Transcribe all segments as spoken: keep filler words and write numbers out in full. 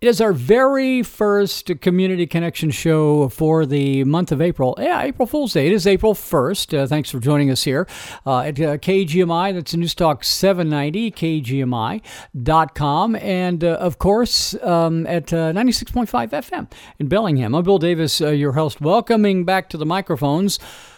It is our very first Community Connection show for the month of April. Yeah, April Fool's Day. It is April first. Uh, thanks for joining us here uh, at uh, K G M I. That's Newstalk seven ninety, K G M I dot com. And, uh, of course, um, at uh, ninety-six point five F M in Bellingham. I'm Bill Davis, uh, your host, welcoming back to the microphones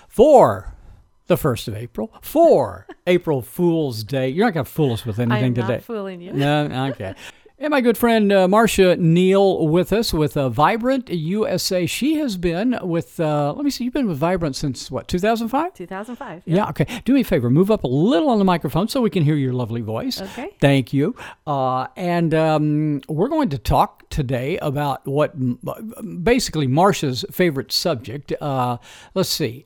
for the first of April, for April Fool's Day. You're not going to fool us with anything today. I'm not fooling you. No, okay. And my good friend uh, Marcia Neal with us with uh, Vibrant U S A. She has been with, uh, let me see, you've been with Vibrant since what, two thousand five? two thousand five. Yeah. yeah, okay. Do me a favor, move up a little on the microphone so we can hear your lovely voice. Okay. Thank you. Uh, and um, we're going to talk today about what basically Marcia's favorite subject. Uh, let's see,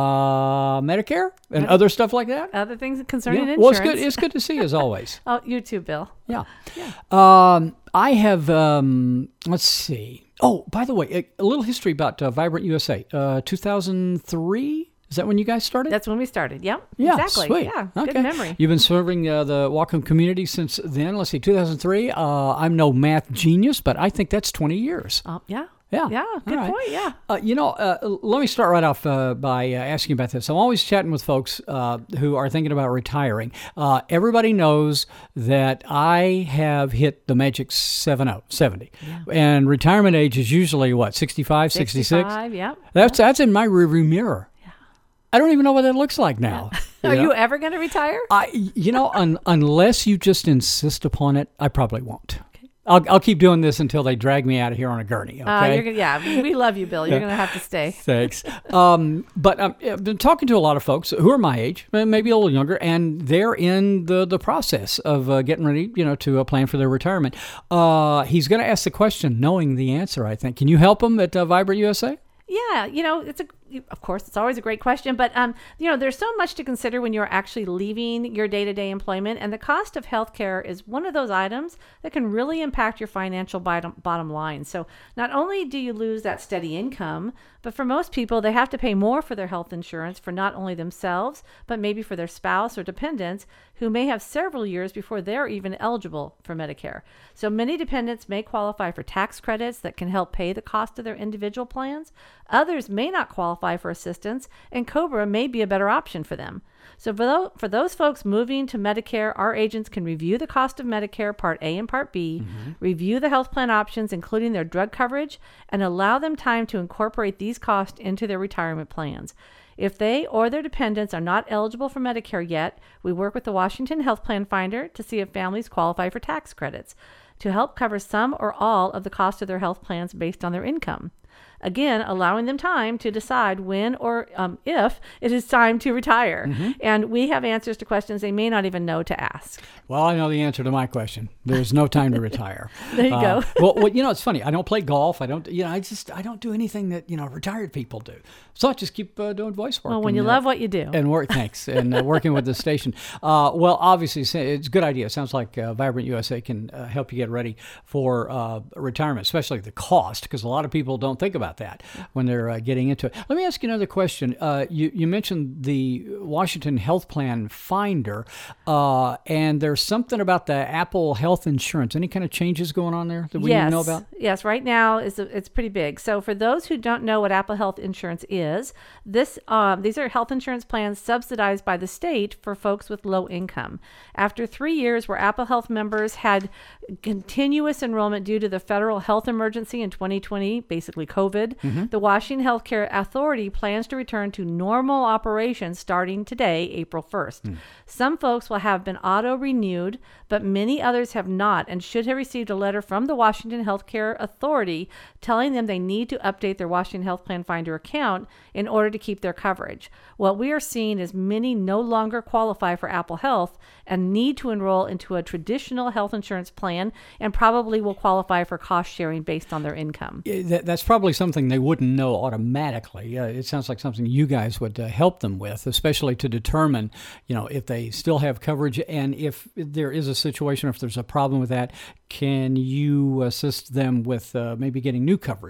uh, Medicare and other stuff like that. Other things concerning yeah. insurance. Well, it's good. It's good to see you as always. Oh, you too, Bill. Yeah. Yeah. Um, I have, um, let's see. Oh, by the way, a, a little history about uh, Vibrant U S A. Uh, two thousand three? Is that when you guys started? That's when we started. Yep. Yeah, exactly. Sweet. Yeah, okay. Good memory. You've been serving uh, the Whatcom community since then. Let's see, two thousand three. Uh, I'm no math genius, but I think that's twenty years. Oh, yeah. Yeah. Yeah, good right. point, yeah. Uh, you know, uh, let me start right off uh, by uh, asking about this. I'm always chatting with folks uh, who are thinking about retiring. Uh, everybody knows that I have hit the magic seventy, seventy. Yeah. And retirement age is usually, what, sixty-five, sixty-six? sixty-five, yeah. That's, that's in my rearview mirror. Yeah. I don't even know what that looks like now. Yeah. Are you, you know? ever going to retire? I, you know, un, unless you just insist upon it, I probably won't. I'll, I'll keep doing this until they drag me out of here on a gurney, okay? Uh, you're gonna, yeah, we love you, Bill. You're going to have to stay. Thanks. Um, but um, I've been talking to a lot of folks who are my age, maybe a little younger, and they're in the, the process of uh, getting ready, you know, to uh, plan for their retirement. Uh, he's going to ask the question knowing the answer, I think. Can you help him at uh, Vibrant U S A? Yeah, you know, it's a, of course, it's always a great question, but, um, you know, there's so much to consider when you're actually leaving your day-to-day employment, and the cost of healthcare is one of those items that can really impact your financial bottom, bottom line. So not only do you lose that steady income, but for most people, they have to pay more for their health insurance for not only themselves, but maybe for their spouse or dependents who may have several years before they're even eligible for Medicare. So many dependents may qualify for tax credits that can help pay the cost of their individual plans. Others may not qualify for assistance, and COBRA may be a better option for them. So for those, for those folks moving to Medicare, our agents can review the cost of Medicare Part A and Part B, mm-hmm. review the health plan options, including their drug coverage, and allow them time to incorporate these costs into their retirement plans. If they or their dependents are not eligible for Medicare yet, we work with the Washington Health Plan Finder to see if families qualify for tax credits to help cover some or all of the cost of their health plans based on their income. Again, allowing them time to decide when or um, if it is time to retire. Mm-hmm. And we have answers to questions they may not even know to ask. Well, I know the answer to my question. There's no time to retire. There you uh, go. well, well, you know, it's funny. I don't play golf. I don't, you know, I just, I don't do anything that, you know, retired people do. So I just keep uh, doing voice work. Well, when and, you uh, love what you do. And work, thanks. And uh, working with the station. Uh, well, obviously, it's a good idea. It sounds like uh, Vibrant U S A can uh, help you get ready for uh, retirement, especially the cost, because a lot of people don't think about that when they're uh, getting into it. Let me ask you another question. Uh, you, you mentioned the Washington Health Plan Finder, uh, and there's something about the Apple Health Insurance. Any kind of changes going on there that we yes. know about? Yes, right now is it's pretty big. So for those who don't know what Apple Health Insurance is, this um, these are health insurance plans subsidized by the state for folks with low income. After three years where Apple Health members had continuous enrollment due to the federal health emergency in twenty twenty, basically COVID, mm-hmm. the Washington Healthcare Authority plans to return to normal operations starting today, April first. Mm. Some folks will have been auto-renewed, but many others have not and should have received a letter from the Washington Healthcare Authority telling them they need to update their Washington Health Plan Finder account in order to keep their coverage. What we are seeing is many no longer qualify for Apple Health and need to enroll into a traditional health insurance plan and probably will qualify for cost sharing based on their income. Yeah, that, that's probably something they wouldn't know automatically. Uh, it sounds like something you guys would uh, help them with, especially to determine, you know, if they still have coverage and if there is a situation, if there's a problem with that, can you assist them with uh, maybe getting new coverage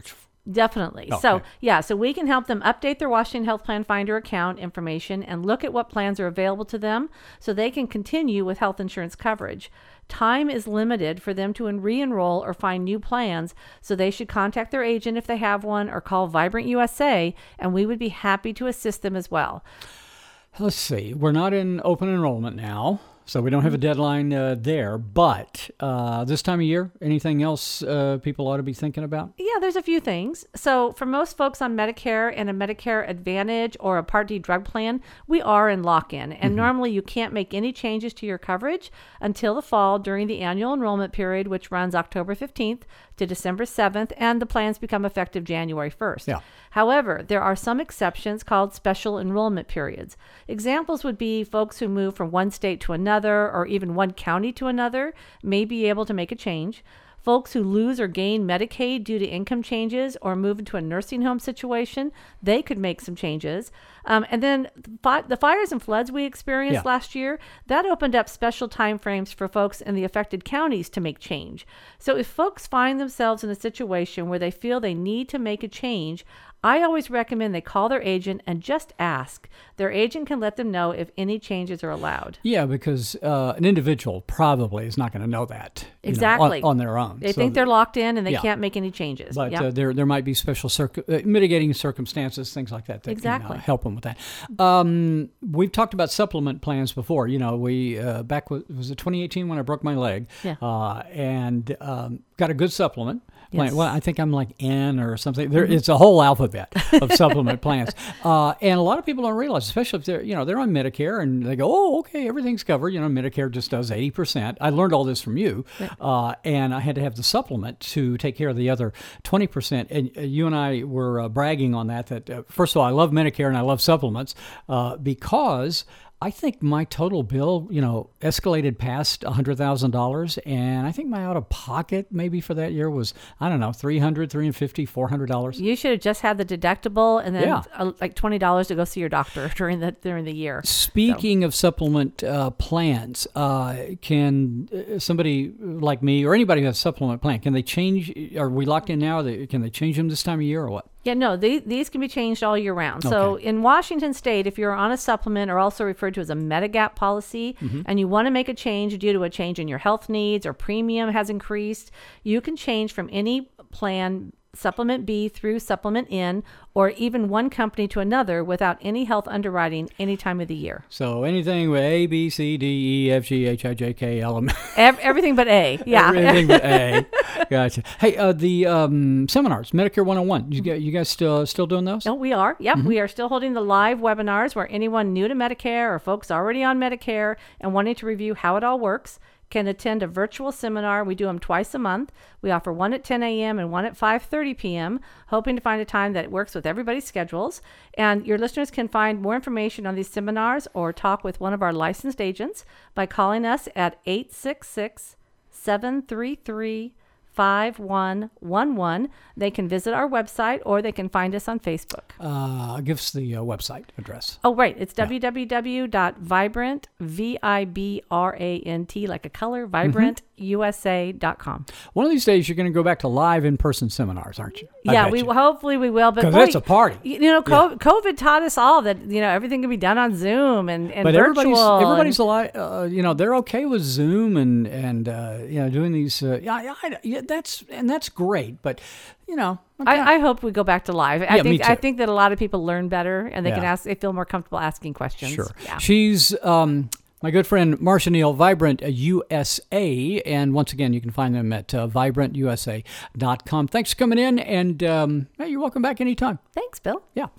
Definitely. Okay. So, yeah, so we can help them update their Washington Health Plan Finder account information and look at what plans are available to them so they can continue with health insurance coverage. Time is limited for them to re-enroll or find new plans, so they should contact their agent if they have one or call Vibrant U S A, and we would be happy to assist them as well. Let's see. We're not in open enrollment now, so we don't have a deadline uh, there. But uh, this time of year, anything else uh, people ought to be thinking about? Yeah, there's a few things. So for most folks on Medicare and a Medicare Advantage or a Part D drug plan, we are in lock-in. And mm-hmm. normally you can't make any changes to your coverage until the fall during the annual enrollment period, which runs October fifteenth to December seventh, and the plans become effective January first. Yeah. However, there are some exceptions called special enrollment periods. Examples would be folks who move from one state to another or even one county to another may be able to make a change. Folks who lose or gain Medicaid due to income changes or move into a nursing home situation, they could make some changes. Um, and then fi- the fires and floods we experienced Yeah. last year, that opened up special timeframes for folks in the affected counties to make change. So if folks find themselves in a situation where they feel they need to make a change, I always recommend they call their agent and just ask. Their agent can let them know if any changes are allowed. Yeah, because uh, an individual probably is not going to know that you know, Exactly. on, on their own. They So think they're locked in and they yeah. can't make any changes. But Yep. uh, there there might be special circu- uh, mitigating circumstances, things like that, that Exactly. can uh, help them with that. Um, we've talked about supplement plans before. You know, we uh, back with, was it twenty eighteen when I broke my leg, Yeah. uh, and um, got a good supplement plan. Yes. Well, I think I'm like N or something. There, it's a whole alphabet of supplement plans, uh, and a lot of people don't realize, especially if they're you know they're on Medicare and they go, oh, okay, everything's covered. You know, Medicare just does eighty percent. I learned all this from you, uh, and I had to have the supplement to take care of the other twenty percent. And uh, you and I were uh, bragging on that. That uh, first of all, I love Medicare and I love supplements uh, because I think my total bill, you know, escalated past one hundred thousand dollars, and I think my out-of-pocket maybe for that year was, I don't know, three hundred dollars, three hundred fifty dollars, four hundred dollars. You should have just had the deductible and then Yeah. uh, like twenty dollars to go see your doctor during the during the year. Speaking of supplement uh, plans, uh, can uh, somebody like me or anybody who has a supplement plan, can they change? Are we locked in now? They- Can they change them this time of year or what? Yeah, no, they, these can be changed all year round. So Okay. in Washington State, if you're on a supplement or also referred to as a Medigap policy, Mm-hmm. and you want to make a change due to a change in your health needs or premium has increased, you can change from any plan Supplement B through Supplement N, or even one company to another without any health underwriting any time of the year. So anything with A, B, C, D, E, F, G, H, I, J, K, L, M. Ev- everything but A. Yeah. Everything but A. Gotcha. Hey, uh, the um, seminars, Medicare one oh one, you guys, you guys still still doing those? No, we are. Yep. We are still holding the live webinars where anyone new to Medicare or folks already on Medicare and wanting to review how it all works can attend a virtual seminar. We do them twice a month. We offer one at ten a.m. and one at five thirty p.m., hoping to find a time that works with everybody's schedules. And your listeners can find more information on these seminars or talk with one of our licensed agents by calling us at eight six six, seven three three, five one one one. They can visit our website or they can find us on Facebook. Uh, give us the uh, website address. Oh, right. It's w w w dot vibrant, V I B R A N T, like a color, vibrant U S A dot com. One of these days, you're going to go back to live in-person seminars, aren't you? I Yeah, bet we you. hopefully we will. But Because boy, that's a party. You know, co- COVID taught us all that, you know, everything can be done on Zoom and, and But virtual. everybody's and- everybody's a lot, uh, you know, they're okay with Zoom and and uh, you know doing these. Uh, yeah, yeah, I- yeah, that's and that's great. But you know, okay. I, I hope we go back to live. I Yeah, me think I too. think that a lot of people learn better and they can Yeah. ask. They feel more comfortable asking questions. Sure. Yeah. She's um, my good friend Marcia Neal, Vibrant U S A, and once again, you can find them at uh, vibrant U S A dot com. Thanks for coming in, and um, hey, you're welcome back anytime. Thanks, Bill. Yeah.